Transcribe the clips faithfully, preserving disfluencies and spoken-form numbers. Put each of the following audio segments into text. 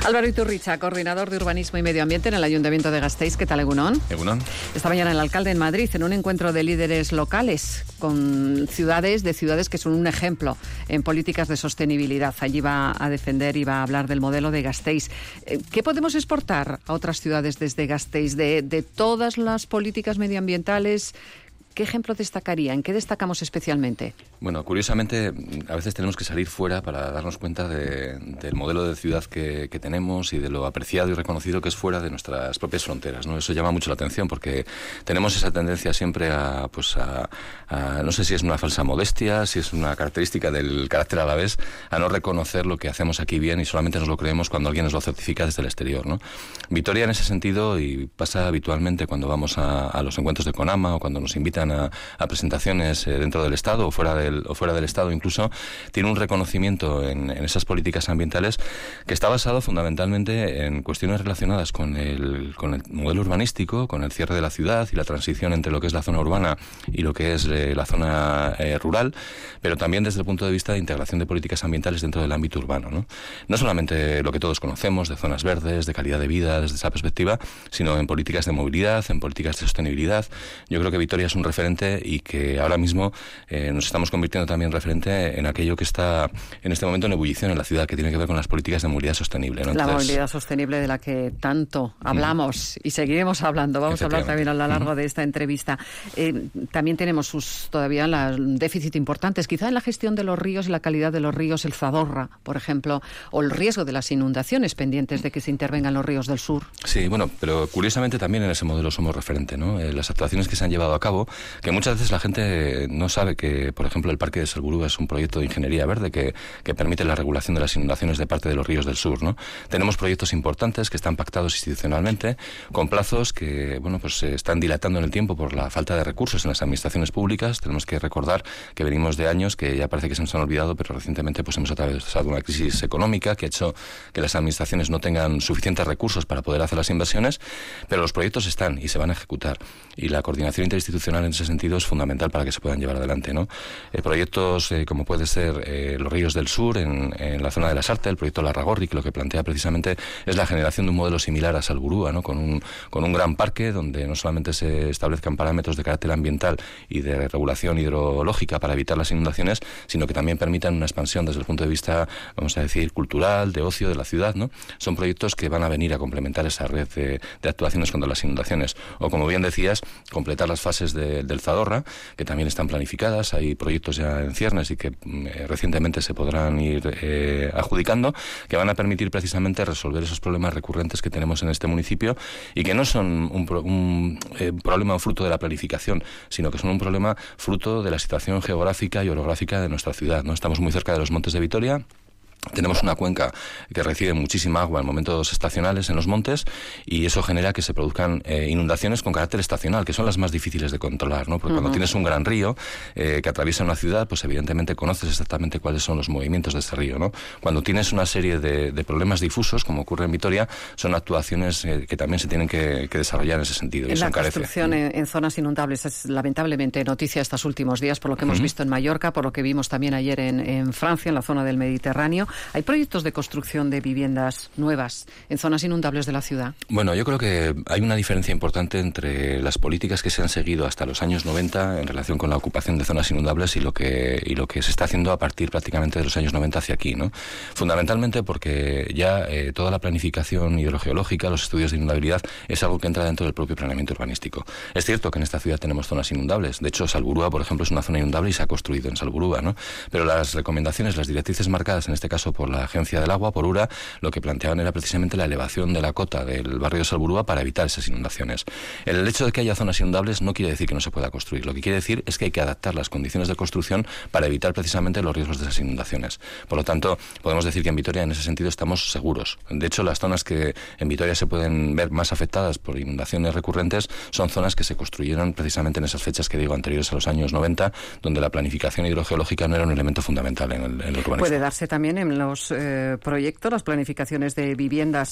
Álvaro Iturricha, coordinador de Urbanismo y Medio Ambiente en el Ayuntamiento de Gasteiz. ¿Qué tal, Egunon? Egunon. Esta mañana el alcalde en Madrid, en un encuentro de líderes locales con ciudades, de ciudades que son un ejemplo en políticas de sostenibilidad. Allí va a defender y va a hablar del modelo de Gasteiz. ¿Qué podemos exportar a otras ciudades desde Gasteiz? De, de todas las políticas medioambientales, ¿qué ejemplo destacaría? ¿En qué destacamos especialmente? Bueno, curiosamente, a veces tenemos que salir fuera para darnos cuenta de, del modelo de ciudad que, que tenemos y de lo apreciado y reconocido que es fuera de nuestras propias fronteras, ¿no? Eso llama mucho la atención porque tenemos esa tendencia siempre a, pues a, a, no sé si es una falsa modestia, si es una característica del carácter alavés, a no reconocer lo que hacemos aquí bien y solamente nos lo creemos cuando alguien nos lo certifica desde el exterior, ¿no? Vitoria, en ese sentido, y pasa habitualmente cuando vamos a, a los encuentros de CONAMA o cuando nos invitan a, a presentaciones eh, dentro del Estado o fuera de o fuera del Estado incluso, tiene un reconocimiento en, en esas políticas ambientales que está basado fundamentalmente en cuestiones relacionadas con el, con el modelo urbanístico, con el cierre de la ciudad y la transición entre lo que es la zona urbana y lo que es eh, la zona eh, rural, pero también desde el punto de vista de integración de políticas ambientales dentro del ámbito urbano, ¿no? No solamente lo que todos conocemos de zonas verdes, de calidad de vida desde esa perspectiva, sino en políticas de movilidad, en políticas de sostenibilidad. Yo creo que Vitoria es un referente y que ahora mismo eh, nos estamos convirtiendo también referente en aquello que está en este momento en ebullición en la ciudad, que tiene que ver con las políticas de movilidad sostenible, ¿no? Entonces, la movilidad sostenible de la que tanto hablamos mm. y seguiremos hablando. Vamos a hablar también a lo largo mm. de esta entrevista. Eh, también tenemos sus todavía las déficit importantes, quizá en la gestión de los ríos y la calidad de los ríos, el Zadorra, por ejemplo, o el riesgo de las inundaciones pendientes de que se intervengan los ríos del sur. Sí, bueno, pero curiosamente también en ese modelo somos referente, ¿no? Eh, las actuaciones que se han llevado a cabo, que muchas veces la gente no sabe que, por ejemplo, el Parque de Salburú es un proyecto de ingeniería verde que, que permite la regulación de las inundaciones de parte de los ríos del sur, ¿no? Tenemos proyectos importantes que están pactados institucionalmente con plazos que, bueno, pues se están dilatando en el tiempo por la falta de recursos en las administraciones públicas. Tenemos que recordar que venimos de años que ya parece que se nos han olvidado, pero recientemente pues hemos atravesado una crisis económica que ha hecho que las administraciones no tengan suficientes recursos para poder hacer las inversiones, pero los proyectos están y se van a ejecutar. Y la coordinación interinstitucional en ese sentido es fundamental para que se puedan llevar adelante, ¿no? Eh, proyectos eh, como puede ser eh, los ríos del sur en, en la zona de la Sarthe, el proyecto Larragorri, que lo que plantea precisamente es la generación de un modelo similar a Salburúa, ¿no? Con un, con un gran parque donde no solamente se establezcan parámetros de carácter ambiental y de regulación hidrológica para evitar las inundaciones, sino que también permitan una expansión desde el punto de vista, vamos a decir, cultural, de ocio de la ciudad, ¿no? Son proyectos que van a venir a complementar esa red de, de actuaciones contra las inundaciones. O, como bien decías, completar las fases de, del Zadorra, que también están planificadas. Hay proyectos ya en ciernes y que eh, recientemente se podrán ir eh, adjudicando, que van a permitir precisamente resolver esos problemas recurrentes que tenemos en este municipio y que no son un, pro, un eh, problema fruto de la planificación, sino que son un problema fruto de la situación geográfica y orográfica de nuestra ciudad, ¿no? Estamos muy cerca de los Montes de Vitoria. Tenemos una cuenca que recibe muchísima agua en momentos estacionales en los montes y eso genera que se produzcan eh, inundaciones con carácter estacional, que son las más difíciles de controlar, ¿no? Porque uh-huh. cuando tienes un gran río eh, que atraviesa una ciudad, pues evidentemente conoces exactamente cuáles son los movimientos de ese río, ¿no? Cuando tienes una serie de, de problemas difusos, como ocurre en Vitoria, son actuaciones eh, que también se tienen que, que desarrollar en ese sentido. En y la eso encarece. construcción en, en zonas inundables es lamentablemente noticia estos últimos días, por lo que hemos uh-huh. visto en Mallorca, por lo que vimos también ayer en, en Francia, en la zona del Mediterráneo. Hay proyectos de construcción de viviendas nuevas en zonas inundables de la ciudad? Bueno, yo creo que hay una diferencia importante entre las políticas que se han seguido hasta los años noventa en relación con la ocupación de zonas inundables y lo que y lo que se está haciendo a partir prácticamente de los años noventa hacia aquí, ¿no? Fundamentalmente porque ya eh, toda la planificación hidrogeológica, los estudios de inundabilidad, es algo que entra dentro del propio planeamiento urbanístico. Es cierto que en esta ciudad tenemos zonas inundables. De hecho, Salburúa, por ejemplo, es una zona inundable y se ha construido en Salburúa, ¿no? Pero las recomendaciones, las directrices marcadas, en este caso por la Agencia del Agua, por URA, lo que planteaban era precisamente la elevación de la cota del barrio de Salburúa para evitar esas inundaciones. El hecho de que haya zonas inundables no quiere decir que no se pueda construir. Lo que quiere decir es que hay que adaptar las condiciones de construcción para evitar precisamente los riesgos de esas inundaciones. Por lo tanto, podemos decir que en Vitoria en ese sentido estamos seguros. De hecho, las zonas que en Vitoria se pueden ver más afectadas por inundaciones recurrentes son zonas que se construyeron precisamente en esas fechas que digo anteriores a los años noventa, donde la planificación hidrogeológica no era un elemento fundamental en el, en el urbanismo. Puede darse también en los eh, proyectos, las planificaciones de viviendas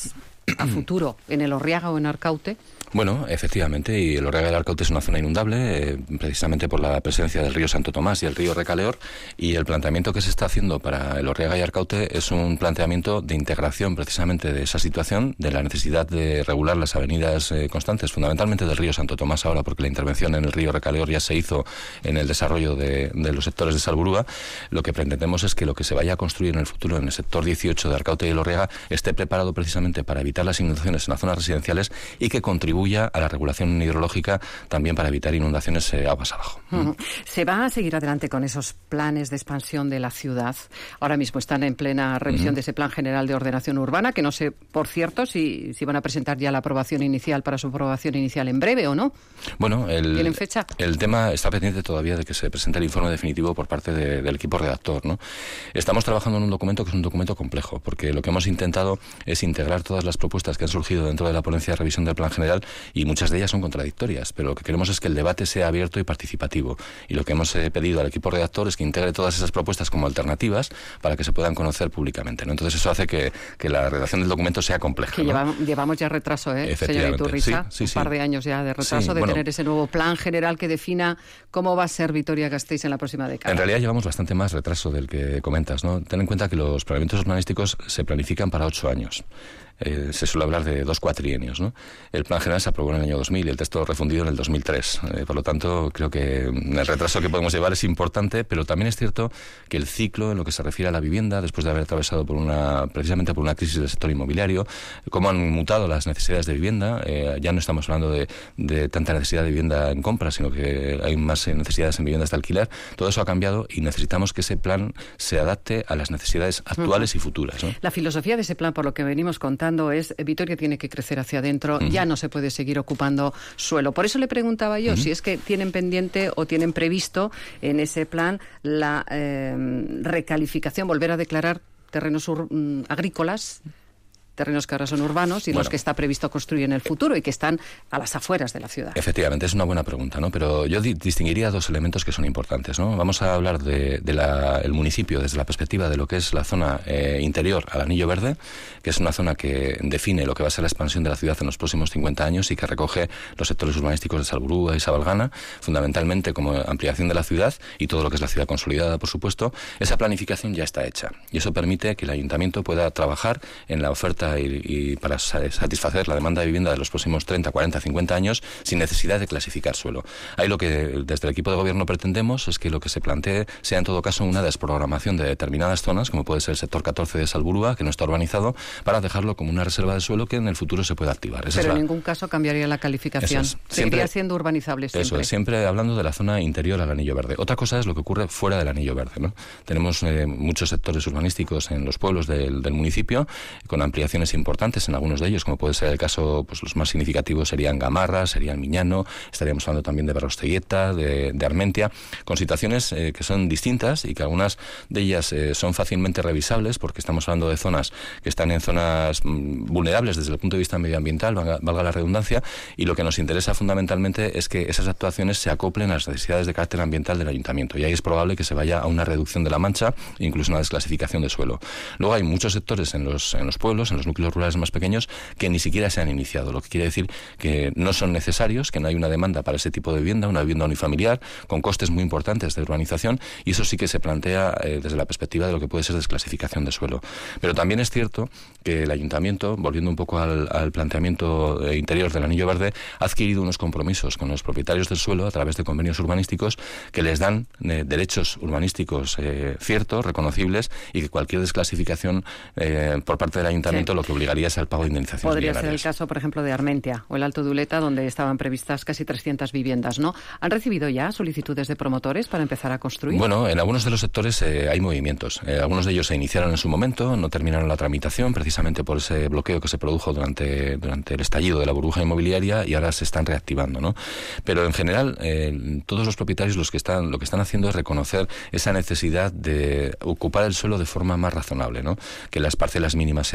a futuro en el Orriaga o en Arcaute? Bueno, efectivamente, y el Orriaga del Arcaute es una zona inundable, eh, precisamente por la presencia del río Santo Tomás y el río Recaleor, y el planteamiento que se está haciendo para el Orriaga y Arcaute es un planteamiento de integración precisamente de esa situación, de la necesidad de regular las avenidas eh, constantes, fundamentalmente del río Santo Tomás ahora, porque la intervención en el río Recaleor ya se hizo en el desarrollo de, de los sectores de Salburúa. Lo que pretendemos es que lo que se vaya a construir en el futuro en el sector dieciocho de Arcaute y el Orriaga esté preparado precisamente para evitar las inundaciones en las zonas residenciales y que contribuya a la regulación hidrológica también para evitar inundaciones eh, aguas abajo. Uh-huh. ¿Se va a seguir adelante con esos planes de expansión de la ciudad? Ahora mismo están en plena revisión uh-huh. de ese Plan General de Ordenación Urbana, que no sé, por cierto, si, si van a presentar ya la aprobación inicial para su aprobación inicial en breve o no. Bueno, el, ¿tienen fecha? El tema está pendiente todavía de que se presente el informe definitivo por parte de, del equipo redactor, ¿no? Estamos trabajando en un documento que es un documento complejo, porque lo que hemos intentado es integrar todas las propuestas que han surgido dentro de la ponencia de revisión del Plan General, y muchas de ellas son contradictorias, pero lo que queremos es que el debate sea abierto y participativo, y lo que hemos eh, pedido al equipo redactor es que integre todas esas propuestas como alternativas para que se puedan conocer públicamente, ¿no? Entonces eso hace que, que la redacción del documento sea compleja, que ¿no? llevamos, llevamos ya retraso, ¿eh, señor Iturriza? Sí, sí, un sí. par de años ya de retraso sí, de bueno, tener ese nuevo plan general que defina cómo va a ser Vitoria-Gasteiz en la próxima década. En realidad llevamos bastante más retraso del que comentas, ¿no? Ten en cuenta que los planeamientos urbanísticos se planifican para ocho años. Eh, se suele hablar de dos cuatrienios, ¿no? El plan general se aprobó en el año dos mil y el texto refundido en el dos mil tres. Eh, por lo tanto, creo que el retraso que podemos llevar es importante, pero también es cierto que el ciclo en lo que se refiere a la vivienda, después de haber atravesado por una, precisamente por una crisis del sector inmobiliario, cómo han mutado las necesidades de vivienda, eh, ya no estamos hablando de, de tanta necesidad de vivienda en compra, sino que hay más necesidades en viviendas de alquiler. Todo eso ha cambiado y necesitamos que ese plan se adapte a las necesidades actuales uh-huh. y futuras, ¿no? La filosofía de ese plan, por lo que venimos contando, es Vitoria tiene que crecer hacia adentro, uh-huh. ya no se puede seguir ocupando suelo. Por eso le preguntaba yo uh-huh. si es que tienen pendiente o tienen previsto en ese plan la eh, recalificación, volver a declarar terrenos ur- agrícolas, terrenos que ahora son urbanos y bueno, los que está previsto construir en el futuro y que están a las afueras de la ciudad. Efectivamente, es una buena pregunta, ¿no? Pero yo di- distinguiría dos elementos que son importantes, ¿no? Vamos a hablar de, de la, el municipio desde la perspectiva de lo que es la zona eh, interior al Anillo Verde, que es una zona que define lo que va a ser la expansión de la ciudad en los próximos cincuenta años y que recoge los sectores urbanísticos de Salburúa y Sabalgana, fundamentalmente como ampliación de la ciudad y todo lo que es la ciudad consolidada, por supuesto. Esa planificación ya está hecha y eso permite que el ayuntamiento pueda trabajar en la oferta Y, y para satisfacer la demanda de vivienda de los próximos treinta, cuarenta, cincuenta años sin necesidad de clasificar suelo. Ahí lo que desde el equipo de gobierno pretendemos es que lo que se plantee sea en todo caso una desprogramación de determinadas zonas, como puede ser el sector catorce de Salburúa, que no está urbanizado, para dejarlo como una reserva de suelo que en el futuro se pueda activar. Esa Pero es la... en ningún caso cambiaría la calificación. Es. Seguiría siendo urbanizable siempre. Eso es, siempre hablando de la zona interior al Anillo Verde. Otra cosa es lo que ocurre fuera del Anillo Verde, ¿no? Tenemos eh, muchos sectores urbanísticos en los pueblos del, del municipio, con ampliaciones importantes en algunos de ellos, como puede ser el caso, pues los más significativos serían Gamarra, serían Miñano, estaríamos hablando también de Berrostelleta, de, de Armentia, con situaciones eh, que son distintas y que algunas de ellas eh, son fácilmente revisables, porque estamos hablando de zonas que están en zonas mm, vulnerables desde el punto de vista medioambiental, valga, valga la redundancia, y lo que nos interesa fundamentalmente es que esas actuaciones se acoplen a las necesidades de carácter ambiental del ayuntamiento, y ahí es probable que se vaya a una reducción de la mancha e incluso una desclasificación de suelo. Luego hay muchos sectores en los, en los pueblos, en los núcleos rurales más pequeños, que ni siquiera se han iniciado, lo que quiere decir que no son necesarios, que no hay una demanda para ese tipo de vivienda, una vivienda unifamiliar, con costes muy importantes de urbanización, y eso sí que se plantea eh, desde la perspectiva de lo que puede ser desclasificación de suelo. Pero también es cierto que el ayuntamiento, volviendo un poco al, al planteamiento eh, interior del Anillo Verde, ha adquirido unos compromisos con los propietarios del suelo a través de convenios urbanísticos que les dan eh, derechos urbanísticos eh, ciertos, reconocibles, y que cualquier desclasificación eh, por parte del ayuntamiento sí. lo que obligaría es al pago de indemnizaciones Podría millonarias. ser el caso, por ejemplo, de Armentia o el Alto de Uleta, donde estaban previstas casi trescientas viviendas, ¿no? ¿Han recibido ya solicitudes de promotores para empezar a construir? Bueno, en algunos de los sectores eh, hay movimientos. Eh, algunos de ellos se iniciaron en su momento, no terminaron la tramitación, precisamente por ese bloqueo que se produjo durante, durante el estallido de la burbuja inmobiliaria, y ahora se están reactivando, ¿no? Pero en general, eh, todos los propietarios los que están, lo que están haciendo es reconocer esa necesidad de ocupar el suelo de forma más razonable, ¿no? Que las parcelas mínimas sean más pequeñas,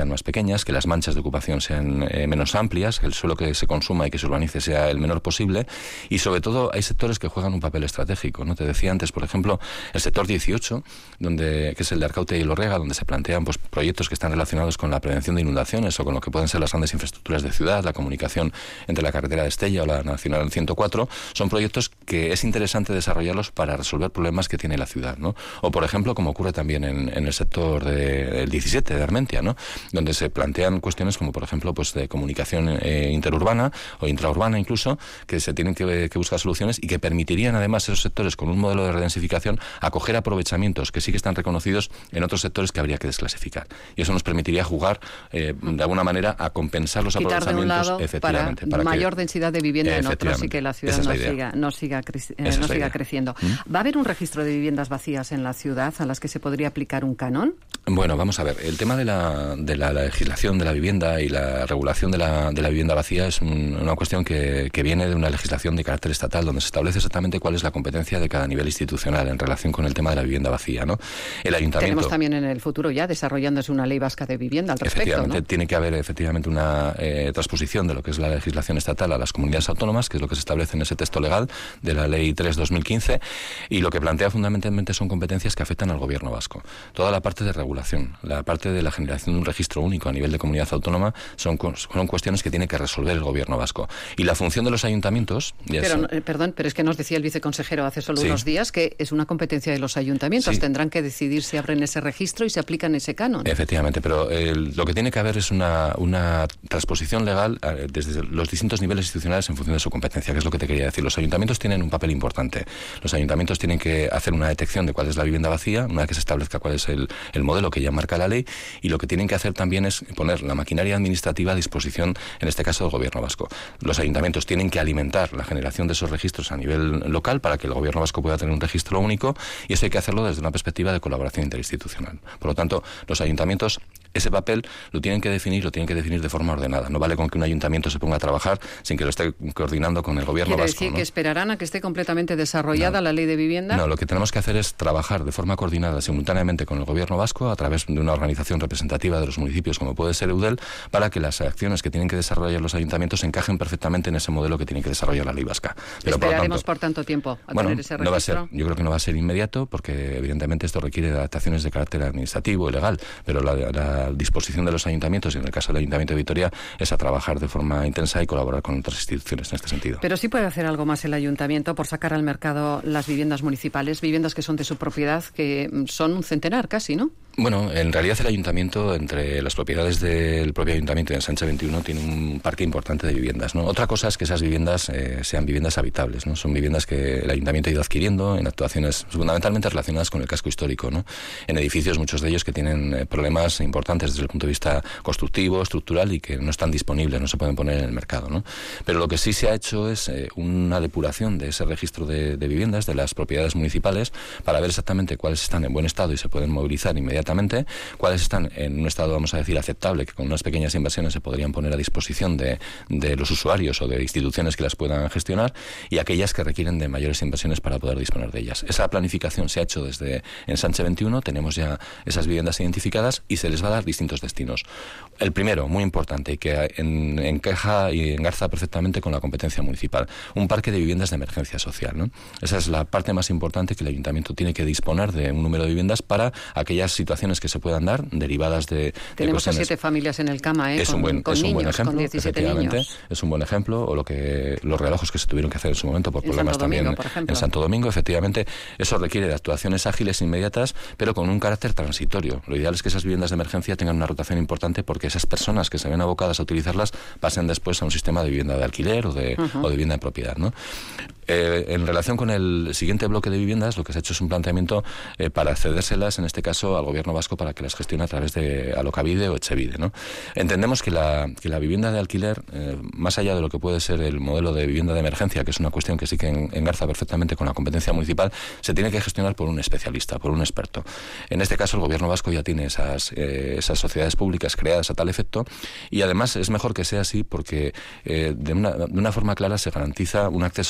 pequeñas, que las manchas de ocupación sean eh, menos amplias, que el suelo que se consuma y que se urbanice sea el menor posible, y sobre todo hay sectores que juegan un papel estratégico, ¿no? Te decía antes, por ejemplo, el sector dieciocho, donde, que es el de Arcaute y Lorrega, donde se plantean pues, proyectos que están relacionados con la prevención de inundaciones o con lo que pueden ser las grandes infraestructuras de ciudad, la comunicación entre la carretera de Estella o la Nacional ciento cuatro, son proyectos que es interesante desarrollarlos para resolver problemas que tiene la ciudad, ¿no? O, por ejemplo, como ocurre también en, en el sector de, del diecisiete, de Armentia, ¿no? Donde se plantean cuestiones como, por ejemplo, pues de comunicación eh, interurbana o intraurbana incluso, que se tienen que, que buscar soluciones y que permitirían, además, esos sectores con un modelo de redensificación, acoger aprovechamientos que sí que están reconocidos en otros sectores que habría que desclasificar. Y eso nos permitiría jugar, eh, de alguna manera, a compensar los Quitar aprovechamientos, de un lado efectivamente, para, para mayor que, densidad de vivienda en otros y que la ciudad no siga, no siga, cre- eh, no siga creciendo. ¿Mm? ¿Va a haber un registro de viviendas vacías en la ciudad a las que se podría aplicar un canon? Bueno, vamos a ver. El tema de la, de la, la legislación de la vivienda y la regulación de la, de la vivienda vacía es un, una cuestión que, que viene de una legislación de carácter estatal, donde se establece exactamente cuál es la competencia de cada nivel institucional en relación con el tema de la vivienda vacía, ¿no? El ayuntamiento... Tenemos también en el futuro ya desarrollándose una ley vasca de vivienda al respecto, efectivamente, ¿no? Tiene que haber efectivamente una eh, transposición de lo que es la legislación estatal a las comunidades autónomas, que es lo que se establece en ese texto legal de la Ley tres barra dos mil quince, y lo que plantea fundamentalmente son competencias que afectan al gobierno vasco. Toda la parte de regulación, la parte de la generación de un registro único a nivel de comunidad autónoma son, son cuestiones que tiene que resolver el gobierno vasco. Y la función de los ayuntamientos... Pero, es, perdón, pero es que nos decía el viceconsejero hace solo sí. unos días que es una competencia de los ayuntamientos. Sí. Tendrán que decidir si abren ese registro y se aplican ese canon. Efectivamente, pero eh, lo que tiene que haber es una, una transposición legal eh, desde los distintos niveles institucionales en función de su competencia, que es lo que te quería decir. Los ayuntamientos tienen un papel importante. Los ayuntamientos tienen que hacer una detección de cuál es la vivienda vacía, una vez que se establezca cuál es el, el modelo que ya marca la ley, y lo que tienen que hacer también es poner la maquinaria administrativa a disposición, en este caso del gobierno vasco. Los ayuntamientos tienen que alimentar la generación de esos registros a nivel local para que el gobierno vasco pueda tener un registro único, y eso hay que hacerlo desde una perspectiva de colaboración interinstitucional. Por lo tanto, los ayuntamientos ese papel lo tienen que definir, lo tienen que definir de forma ordenada. No vale con que un ayuntamiento se ponga a trabajar sin que lo esté coordinando con el gobierno vasco. ¿Quiere decir ¿no? que esperarán a que esté completamente desarrollada no. la ley de vivienda? No, lo que tenemos que hacer es trabajar de forma coordinada simultáneamente con el gobierno vasco a través de una organización representativa de los municipios como puede ser Eudel, para que las acciones que tienen que desarrollar los ayuntamientos encajen perfectamente en ese modelo que tiene que desarrollar la ley vasca. Pero Esperaremos por tanto, por tanto tiempo a bueno, tener ese registro. No va a ser, yo creo que no va a ser inmediato porque evidentemente esto requiere de adaptaciones de carácter administrativo y legal, pero la, la disposición de los ayuntamientos, y en el caso del Ayuntamiento de Vitoria, es a trabajar de forma intensa y colaborar con otras instituciones en este sentido. Pero sí puede hacer algo más el Ayuntamiento por sacar al mercado las viviendas municipales, viviendas que son de su propiedad, que son un centenar casi, ¿no? Bueno, en realidad el Ayuntamiento, entre las propiedades del propio Ayuntamiento y en Sánchez veintiuno, tiene un parque importante de viviendas, ¿no? Otra cosa es que esas viviendas eh, sean viviendas habitables, ¿no? Son viviendas que el Ayuntamiento ha ido adquiriendo en actuaciones fundamentalmente relacionadas con el casco histórico, ¿no? En edificios, muchos de ellos que tienen eh, problemas importantes desde el punto de vista constructivo, estructural, y que no están disponibles, no se pueden poner en el mercado, ¿no? Pero lo que sí se ha hecho es eh, una depuración de ese registro de, de viviendas, de las propiedades municipales, para ver exactamente cuáles están en buen estado y se pueden movilizar inmediatamente, cuáles están en un estado, vamos a decir, aceptable, que con unas pequeñas inversiones se podrían poner a disposición de, de los usuarios o de instituciones que las puedan gestionar, y aquellas que requieren de mayores inversiones para poder disponer de ellas. Esa planificación se ha hecho desde en Sánchez veintiuno, tenemos ya esas viviendas identificadas y se les va a dar distintos destinos. El primero, muy importante, que en, encaja y engarza perfectamente con la competencia municipal, un parque de viviendas de emergencia social, ¿no? Esa es la parte más importante, que el Ayuntamiento tiene que disponer de un número de viviendas para aquellas situaciones que se puedan dar derivadas de, Tenemos de a siete familias en el cama, ¿eh? Es con, un buen, con es niños, un buen ejemplo, con diecisiete niños. Es un buen ejemplo, o lo que los relojos que se tuvieron que hacer en su momento por en problemas Santo Domingo, también por ejemplo. en Santo Domingo, efectivamente. Eso requiere de actuaciones ágiles, inmediatas, pero con un carácter transitorio. Lo ideal es que esas viviendas de emergencia tengan una rotación importante, porque esas personas que se ven abocadas a utilizarlas pasen después a un sistema de vivienda de alquiler o de, uh-huh. o de vivienda de propiedad, ¿no? Eh, en relación con el siguiente bloque de viviendas, lo que se ha hecho es un planteamiento eh, para cedérselas, en este caso, al gobierno vasco para que las gestione a través de Alokabide o Etxebide, ¿no? Entendemos que la, que la vivienda de alquiler, eh, más allá de lo que puede ser el modelo de vivienda de emergencia, que es una cuestión que sí que engarza perfectamente con la competencia municipal, se tiene que gestionar por un especialista, por un experto. En este caso, el gobierno vasco ya tiene esas, eh, esas sociedades públicas creadas a tal efecto, y además es mejor que sea así porque eh, de, una, de una forma clara se garantiza un acceso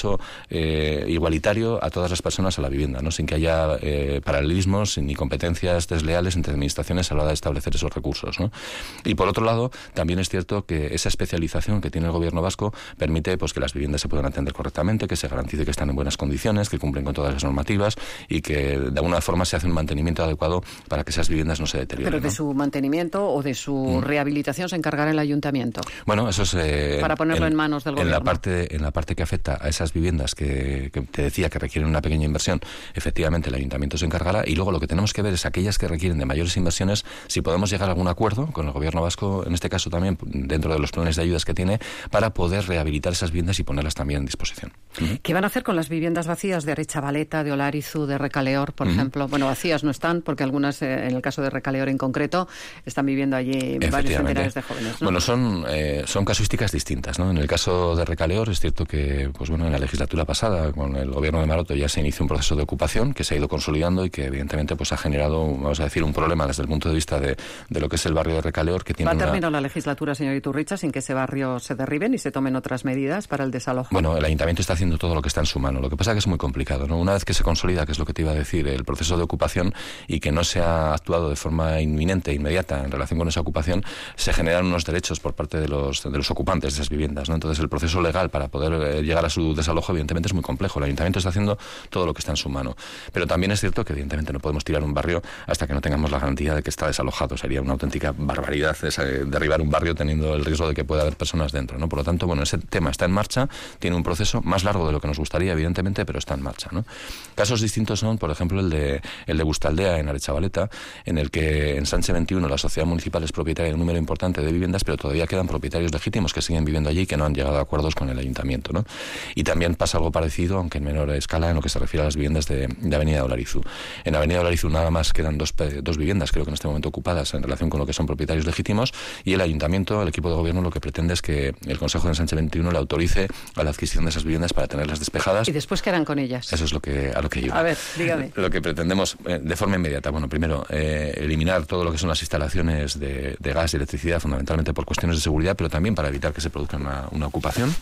eh, igualitario a todas las personas a la vivienda, ¿no? Sin que haya eh, paralelismos ni competencias desleales entre administraciones a la hora de establecer esos recursos, ¿no? Y por otro lado, también es cierto que esa especialización que tiene el gobierno vasco permite pues que las viviendas se puedan atender correctamente, que se garantice que están en buenas condiciones, que cumplen con todas las normativas y que de alguna forma se hace un mantenimiento adecuado para que esas viviendas no se deterioren. Pero de ¿no? su mantenimiento o de su mm. rehabilitación se encargará el ayuntamiento. Bueno, eso es... Eh, para ponerlo en, en manos del gobierno. En la parte, en la parte que afecta a esas viviendas que, que te decía que requieren una pequeña inversión, efectivamente el ayuntamiento se encargará, y luego lo que tenemos que ver es aquellas que requieren de mayores inversiones, si podemos llegar a algún acuerdo con el gobierno vasco, en este caso también dentro de los planes de ayudas que tiene, para poder rehabilitar esas viviendas y ponerlas también en disposición. Uh-huh. ¿Qué van a hacer con las viviendas vacías de Aretxabaleta, de Olarizu, de Recaleor, por uh-huh. ejemplo? Bueno, vacías no están, porque algunas, eh, en el caso de Recaleor en concreto, están viviendo allí varios centenares de jóvenes, ¿no? Bueno, son, eh, son casuísticas distintas, ¿no? En el caso de Recaleor es cierto que, pues bueno, en la legislatura pasada, con el gobierno de Maroto, ya se inició un proceso de ocupación que se ha ido consolidando y que evidentemente pues ha generado, vamos a decir, un problema desde el punto de vista de, de lo que es el barrio de Recaleor, que tiene ¿Va a una... terminar la legislatura, señor Iturricha, sin que ese barrio se derribe y se tomen otras medidas para el desalojo? Bueno, el ayuntamiento está haciendo todo lo que está en su mano. Lo que pasa es que es muy complicado, ¿no? Una vez que se consolida, que es lo que te iba a decir, el proceso de ocupación y que no se ha actuado de forma inminente, inmediata en relación con esa ocupación, se generan unos derechos por parte de los, de los ocupantes de esas viviendas, ¿no? Entonces el proceso legal para poder eh, llegar a su desalojo evidentemente es muy complejo. El ayuntamiento está haciendo todo lo que está en su mano. Pero también es cierto que evidentemente no podemos tirar un barrio hasta que no tengamos la garantía de que está desalojado. Sería una auténtica barbaridad esa, eh, derribar un barrio teniendo el riesgo de que pueda haber personas dentro, ¿no? Por lo tanto, bueno, ese tema está en marcha, tiene un proceso más largo de lo que nos gustaría, evidentemente, pero está en marcha, ¿no? Casos distintos son, por ejemplo, el de el de Bustaldea en Aretxabaleta, en el que en Sánchez veintiuno la sociedad municipal es propietaria de un número importante de viviendas, pero todavía quedan propietarios legítimos que siguen viviendo allí y que no han llegado a acuerdos con el ayuntamiento, ¿no? Y también pasa algo parecido, aunque en menor escala, en lo que se refiere a las viviendas de, de Avenida Olarizu. En Avenida Olarizu nada más quedan dos, dos viviendas, creo que en este momento ocupadas en relación con lo que son propietarios legítimos, y el ayuntamiento, el equipo de gobierno, lo que pretende es que el Consejo de Sánchez veintiuno le autorice a la adquisición de esas viviendas para tenerlas despejadas. ¿Y después qué harán con ellas? Eso es lo que, a lo que iba. A ver, dígame. Lo que pretendemos eh, de forma inmediata, bueno, primero, eh, eliminar todo lo que son las instalaciones de, de gas y electricidad, fundamentalmente por cuestiones de seguridad, pero también para evitar que se produzca una, una ocupación.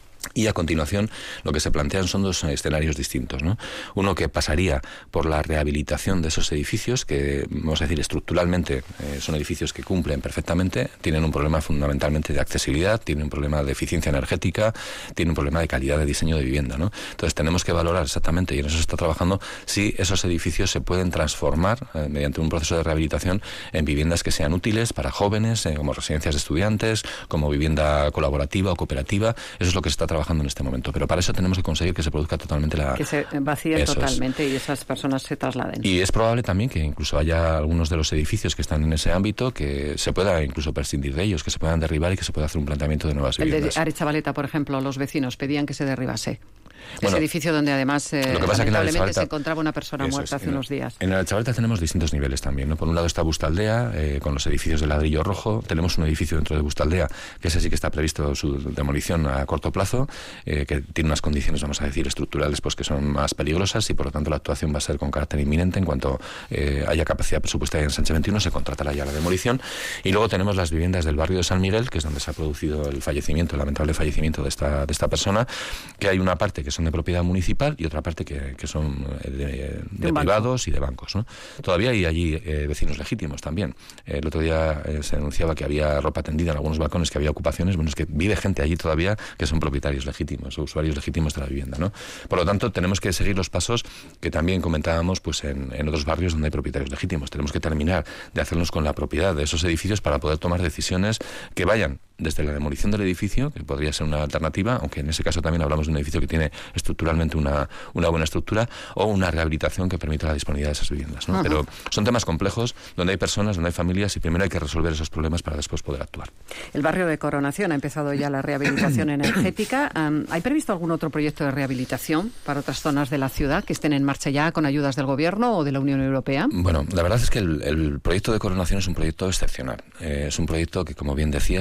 Y a continuación lo que se plantean son dos escenarios distintos, ¿no? Uno que pasaría por la rehabilitación de esos edificios que, vamos a decir, estructuralmente eh, son edificios que cumplen perfectamente, tienen un problema fundamentalmente de accesibilidad, tienen un problema de eficiencia energética, tienen un problema de calidad de diseño de vivienda, ¿no? Entonces tenemos que valorar exactamente, y en eso se está trabajando, si esos edificios se pueden transformar eh, mediante un proceso de rehabilitación en viviendas que sean útiles para jóvenes, eh, como residencias de estudiantes, como vivienda colaborativa o cooperativa. Eso es lo que se está trabajando en este momento, pero para eso tenemos que conseguir que se produzca totalmente la... Que se vacíen eso totalmente es. Y esas personas se trasladen. Y es probable también que incluso haya algunos de los edificios que están en ese ámbito que se pueda incluso prescindir de ellos, que se puedan derribar y que se pueda hacer un planteamiento de nuevas El viviendas. de Aretxabaleta, por ejemplo, los vecinos pedían que se derribase. Bueno, ese edificio donde además eh, lo que pasa lamentablemente que se encontraba una persona muerta es, hace en, unos días. En Aretxabaleta tenemos distintos niveles también, ¿no? Por un lado está Bustaldea, eh, con los edificios de ladrillo rojo. Tenemos un edificio dentro de Bustaldea, que ese sí que está previsto su demolición a corto plazo, eh, que tiene unas condiciones, vamos a decir, estructurales, pues que son más peligrosas, y por lo tanto la actuación va a ser con carácter inminente. En cuanto eh, haya capacidad presupuestaria en Sánchez veintiuno, se contratará ya la demolición. Y luego tenemos las viviendas del barrio de San Miguel, que es donde se ha producido el fallecimiento, el lamentable fallecimiento de esta, de esta persona, que hay una parte que son de propiedad municipal y otra parte que, que son de, de, de privados y de bancos, ¿no? Todavía hay allí eh, vecinos legítimos también. Eh, el otro día eh, se denunciaba que había ropa tendida en algunos balcones, que había ocupaciones. Bueno, es que vive gente allí todavía que son propietarios legítimos o usuarios legítimos de la vivienda, ¿no? Por lo tanto, tenemos que seguir los pasos que también comentábamos pues en, en otros barrios donde hay propietarios legítimos. Tenemos que terminar de hacernos con la propiedad de esos edificios para poder tomar decisiones que vayan desde la demolición del edificio, que podría ser una alternativa, aunque en ese caso también hablamos de un edificio que tiene estructuralmente una, una buena estructura, o una rehabilitación que permita la disponibilidad de esas viviendas, ¿no? Pero son temas complejos, donde hay personas, donde hay familias, y primero hay que resolver esos problemas para después poder actuar. El barrio de Coronación ha empezado ya la rehabilitación energética. Um, ¿Hay previsto algún otro proyecto de rehabilitación para otras zonas de la ciudad que estén en marcha ya con ayudas del Gobierno o de la Unión Europea? Bueno, la verdad es que el, el proyecto de Coronación es un proyecto excepcional. Eh, es un proyecto que, como bien decías, apuntaba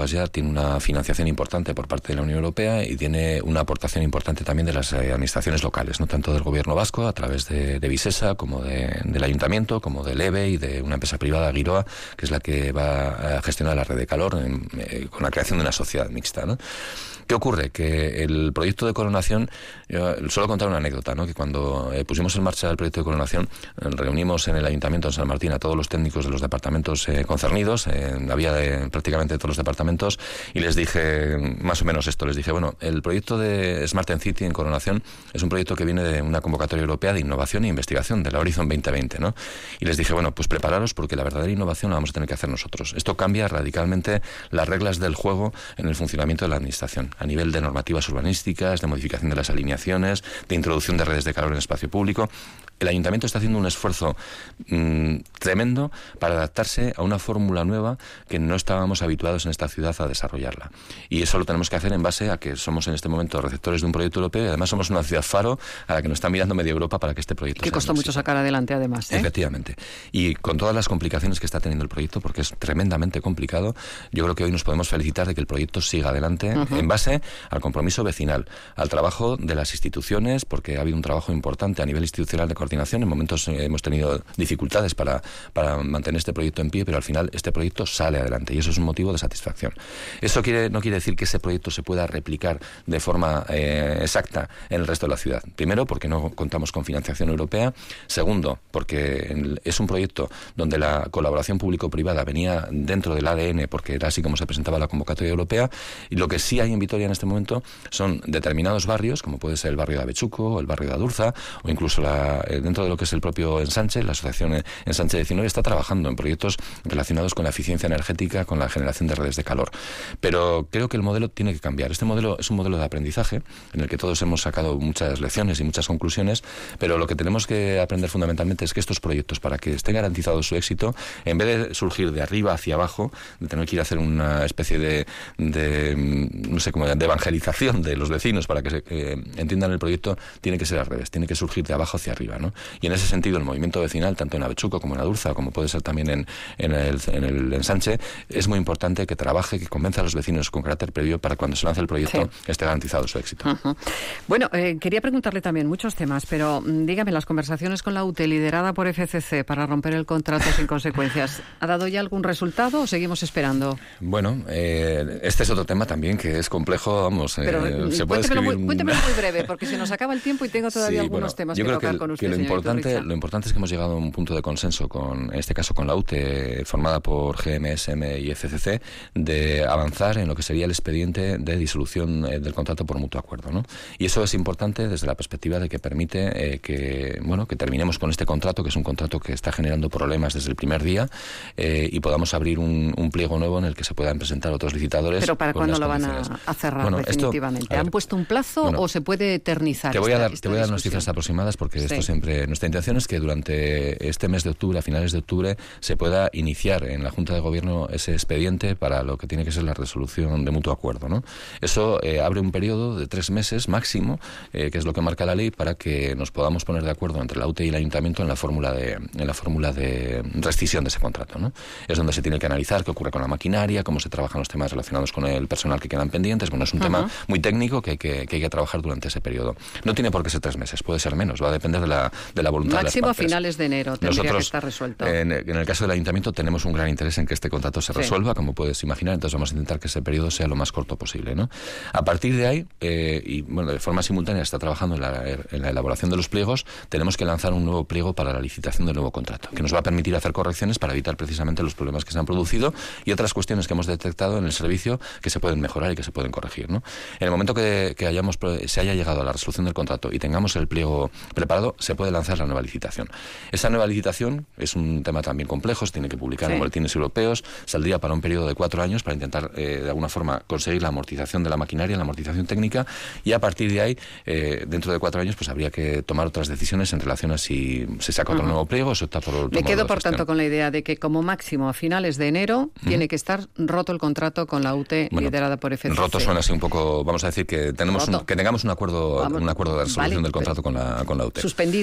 comentabas ya, tiene una financiación importante por parte de la Unión Europea y tiene una aportación importante también de las eh, administraciones locales, no tanto del gobierno vasco a través de, de Visesa como de, del ayuntamiento, como del E B E y de una empresa privada, Giroa, que es la que va a gestionar la red de calor en, eh, con la creación de una sociedad mixta, ¿no? ¿Qué ocurre? Que el proyecto de coronación, yo suelo contar una anécdota, ¿no? Que cuando eh, pusimos en marcha el proyecto de coronación, eh, reunimos en el Ayuntamiento de San Martín a todos los técnicos de los departamentos eh, concernidos, eh, había de prácticamente todos los departamentos, y les dije más o menos esto, les dije, bueno, el proyecto de Smart and City en coronación es un proyecto que viene de una convocatoria europea de innovación e investigación, de la Horizon veinte veinte, ¿no? Y les dije, bueno, pues prepararos porque la verdadera innovación la vamos a tener que hacer nosotros. Esto cambia radicalmente las reglas del juego en el funcionamiento de la administración, a nivel de normativas urbanísticas, de modificación de las alineaciones, de introducción de redes de calor en espacio público. El Ayuntamiento está haciendo un esfuerzo mmm, tremendo para adaptarse a una fórmula nueva que no estábamos habituados en esta ciudad a desarrollarla. Y eso lo tenemos que hacer en base a que somos en este momento receptores de un proyecto europeo y además somos una ciudad faro a la que nos está mirando media Europa para que este proyecto que sea costó mucho sacar adelante además, ¿eh? Efectivamente. Y con todas las complicaciones que está teniendo el proyecto, porque es tremendamente complicado, yo creo que hoy nos podemos felicitar de que el proyecto siga adelante uh-huh. en base al compromiso vecinal, al trabajo de las instituciones, porque ha habido un trabajo importante a nivel institucional de coordinación. En momentos eh, hemos tenido dificultades para, para mantener este proyecto en pie, pero al final este proyecto sale adelante y eso es un motivo de satisfacción. Eso quiere, no quiere decir que ese proyecto se pueda replicar de forma eh, exacta en el resto de la ciudad. Primero, porque no contamos con financiación europea. Segundo, porque es un proyecto donde la colaboración público-privada venía dentro del A D N, porque era así como se presentaba la convocatoria europea. Y lo que sí hay en Vitoria en este momento son determinados barrios, como puede ser el barrio de Avechuco, el barrio de Adurza, o incluso la, eh, dentro de lo que es el propio Ensanche, la asociación Ensanche diecinueve está trabajando en proyectos relacionados con la eficiencia energética, con la generación de redes de calor. Pero creo que el modelo tiene que cambiar. Este modelo es un modelo de aprendizaje en el que todos hemos sacado muchas lecciones y muchas conclusiones, pero lo que tenemos que aprender fundamentalmente es que estos proyectos, para que esté garantizado su éxito, en vez de surgir de arriba hacia abajo, de tener que ir a hacer una especie de, de no sé cómo, de evangelización de los vecinos para que, se, que entiendan el proyecto, tiene que ser al revés, tiene que surgir de abajo hacia arriba, ¿no? Y en ese sentido el movimiento vecinal, tanto en Avechuco como en Adurza, como puede ser también en, en, el, en el Ensanche, es muy importante que trabaje, que convenza a los vecinos con carácter previo para cuando se lance el proyecto sí. esté garantizado su éxito. Uh-huh. Bueno, eh, quería preguntarle también muchos temas, pero mm, dígame, las conversaciones con la U T E liderada por F C C para romper el contrato sin consecuencias, ¿ha dado ya algún resultado o seguimos esperando? Bueno, eh, este es otro tema también que es complejo, vamos, pero, eh, se puede cuéntemelo, escribir... muy, cuéntemelo muy breve, porque se nos acaba el tiempo y tengo todavía sí, algunos bueno, temas que tocar que, con usted, que lo señor importante, Iturricha. lo importante es que hemos llegado a un punto de consenso, con, en este caso con la U T E, formada por G M S M y F C C, de avanzar en lo que sería el expediente de disolución eh, del contrato por mutuo acuerdo, ¿no? Y eso es importante desde la perspectiva de que permite eh, que, bueno, que terminemos con este contrato, que es un contrato que está generando problemas desde el primer día, eh, y podamos abrir un, un pliego nuevo en el que se puedan presentar otros licitadores. ¿Pero para cuándo lo van a, a cerrar bueno, definitivamente? Esto, ver, ¿han puesto un plazo bueno, o se puede eternizar? Te voy a esta, dar, esta te voy a dar unas cifras aproximadas porque sí. esto siempre... Nuestra intención es que durante este mes de octubre, a finales de octubre, se pueda iniciar en la Junta de Gobierno ese expediente para lo que tiene que ser la resolución de mutuo acuerdo, ¿no? Eso eh, abre un periodo de tres meses máximo, eh, que es lo que marca la ley, para que nos podamos poner de acuerdo entre la U T E y el Ayuntamiento en la fórmula de en la fórmula de rescisión de ese contrato, ¿no? Es donde se tiene que analizar qué ocurre con la maquinaria, cómo se trabajan los temas relacionados con el personal que quedan pendientes. Bueno, es un uh-huh. tema muy técnico que hay que, que hay que trabajar durante ese periodo. No tiene por qué ser tres meses, puede ser menos, va a depender de la, de la voluntad máximo de las partes. a finales de enero tendría Nosotros, que estar resuelto. En, en el caso del Ayuntamiento tenemos un gran interés en que este contrato se resuelva, sí. como puedes imaginar, entonces vamos a intentar que ese periodo sea lo más corto posible, ¿no? A partir de ahí, eh, y bueno, de forma simultánea está trabajando en la, en la elaboración de los pliegos, tenemos que lanzar un nuevo pliego para la licitación del nuevo contrato, que nos va a permitir hacer correcciones para evitar precisamente los problemas que se han producido y otras cuestiones que hemos detectado en el servicio que se pueden mejorar y que se pueden corregir, ¿no? En el momento que, que hayamos, se haya llegado a la resolución del contrato y tengamos el pliego preparado, se puede lanzar la nueva licitación. Esa nueva licitación es un tema también complejo, se tiene que publicar sí. en boletines europeos, saldría para un periodo de cuatro años para intentar eh, de alguna forma conseguir la amortización de la maquinaria, la amortización técnica, y a partir de ahí, eh, dentro de cuatro años, pues habría que tomar otras decisiones en relación a si se saca otro uh-huh. nuevo pliego o se opta por otro. Me quedo, por tanto, con la idea de que como máximo a finales de enero uh-huh. tiene que estar roto el contrato con la U T E bueno, liderada por F C C. Roto suena así un poco, vamos a decir que tenemos un, que tengamos un acuerdo, vamos, un acuerdo de resolución vale, del contrato con la, con la U T E. Suspendido.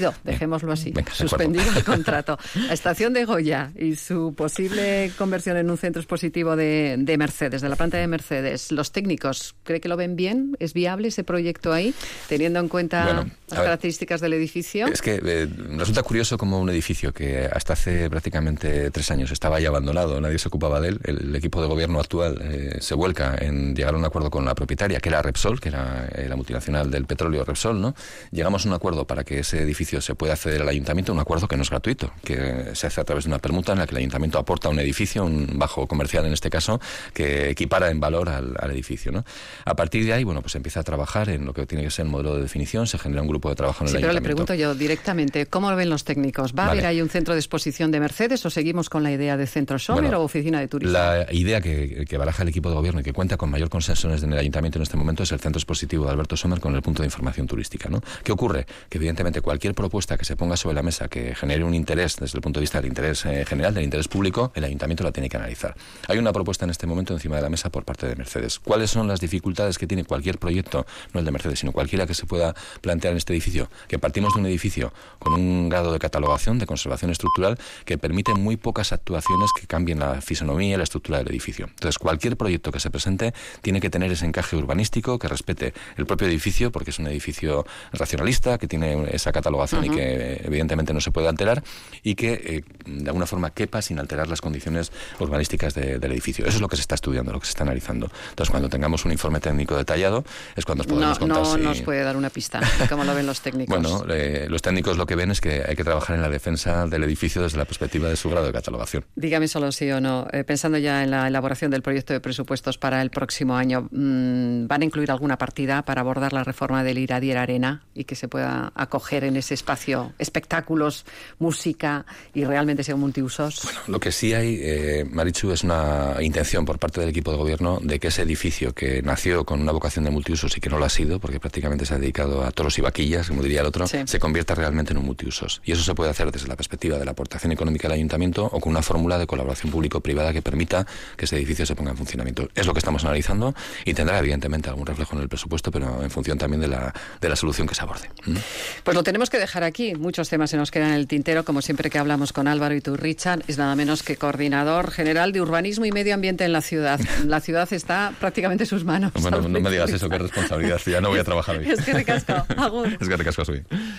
suspendido, dejémoslo así, Venga, suspendido el contrato. La estación de Goya y su posible conversión en un centro expositivo de, de Mercedes, de la planta de Mercedes. ¿Los técnicos cree que lo ven bien? ¿Es viable ese proyecto ahí, teniendo en cuenta bueno, las ver, características del edificio? Es que eh, resulta curioso como un edificio que hasta hace prácticamente tres años estaba ya abandonado, nadie se ocupaba de él, el, el equipo de gobierno actual eh, se vuelca en llegar a un acuerdo con la propietaria, que era Repsol, que era eh, la multinacional del petróleo Repsol, ¿no? Llegamos a un acuerdo para que ese edificio se pueda acceder al ayuntamiento, un acuerdo que no es gratuito, que se hace a través de una permuta en la que el ayuntamiento aporta un edificio, un bajo comercial en este caso, que equipara en valor al, al edificio, ¿no? A partir de ahí, bueno, pues se empieza a trabajar en lo que tiene que ser el modelo de definición, se genera un grupo de trabajo en el sí, pero ayuntamiento. Le pregunto yo directamente, ¿cómo lo ven los técnicos? ¿Va vale. a haber ahí un centro de exposición de Mercedes o seguimos con la idea de centro Sommer bueno, o oficina de turismo? La idea que, que baraja el equipo de gobierno y que cuenta con mayor consenso en el ayuntamiento en este momento es el centro expositivo de Alberto Sommer con el punto de información turística, ¿no? ¿Qué ocurre? Que evidentemente cualquier propuesta que se ponga sobre la mesa que genere un interés desde el punto de vista del interés eh, general, del interés público, el ayuntamiento la tiene que analizar. Hay una propuesta en este momento encima de la mesa por parte de Mercedes. ¿Cuáles son las dificultades que tiene cualquier proyecto, no el de Mercedes, sino cualquiera que se pueda plantear en este edificio? Que partimos de un edificio con un grado de catalogación, de conservación estructural, que permite muy pocas actuaciones que cambien la fisonomía y la estructura del edificio. Entonces, cualquier proyecto que se presente tiene que tener ese encaje urbanístico, que respete el propio edificio, porque es un edificio racionalista, que tiene esa catalogación uh-huh. y que evidentemente no se puede alterar, y que eh, de alguna forma quepa sin alterar las condiciones urbanísticas de, del edificio. Eso es lo que se está estudiando, lo que se está analizando. Entonces, cuando tengamos un informe técnico detallado, es cuando os podemos no, contar no si... nos puede dar una pista de cómo lo ven los técnicos. Bueno, eh, los técnicos lo que ven es que hay que trabajar en la defensa del edificio desde la perspectiva de su grado de catalogación. Dígame solo sí o no. Eh, pensando ya en la elaboración del proyecto de presupuestos para el próximo año, mmm, ¿van a incluir alguna partida para abordar la reforma del Iradier Arena y que se pueda acoger en ese espacio espectáculos, música y realmente sea un multiusos? Bueno, lo que sí hay, eh, Marichu, es una intención por parte del equipo de gobierno de que ese edificio que nació con una vocación de multiusos y que no lo ha sido, porque prácticamente se ha dedicado a toros y vaquillas, como diría el otro, sí. se convierta realmente en un multiusos. Y eso se puede hacer desde la perspectiva de la aportación económica del ayuntamiento o con una fórmula de colaboración público-privada que permita que ese edificio se ponga en funcionamiento. Es lo que estamos analizando y tendrá evidentemente algún reflejo en el presupuesto, pero en función también de la, de la solución que se aborde. ¿Mm? Pues lo tenemos que dejar aquí. Muchos temas se nos quedan en el tintero, como siempre que hablamos con Álvaro Iturricha, es nada menos que coordinador general de urbanismo y medio ambiente en la ciudad. La ciudad está prácticamente en sus manos. Bueno, no me digas eso, qué responsabilidad. Ya no voy a trabajar hoy. Es que ricasco. Agur. Es que ricasco, soy.